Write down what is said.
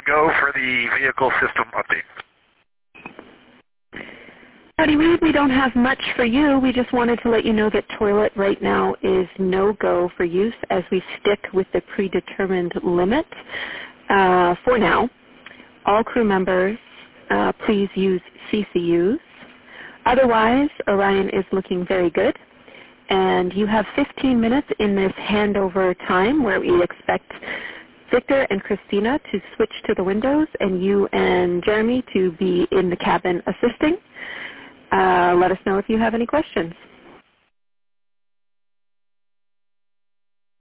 go for the vehicle system update. Howdy, Reed. We don't have much for you. We just wanted to let you know that Toilet right now is no-go for use as we stick with the predetermined limit for now. All crew members, please use CCUs. Otherwise, Orion is looking very good. And you have 15 minutes in this handover time where we expect Victor and Christina to switch to the windows and you and Jeremy to be in the cabin assisting. Let us know if you have any questions.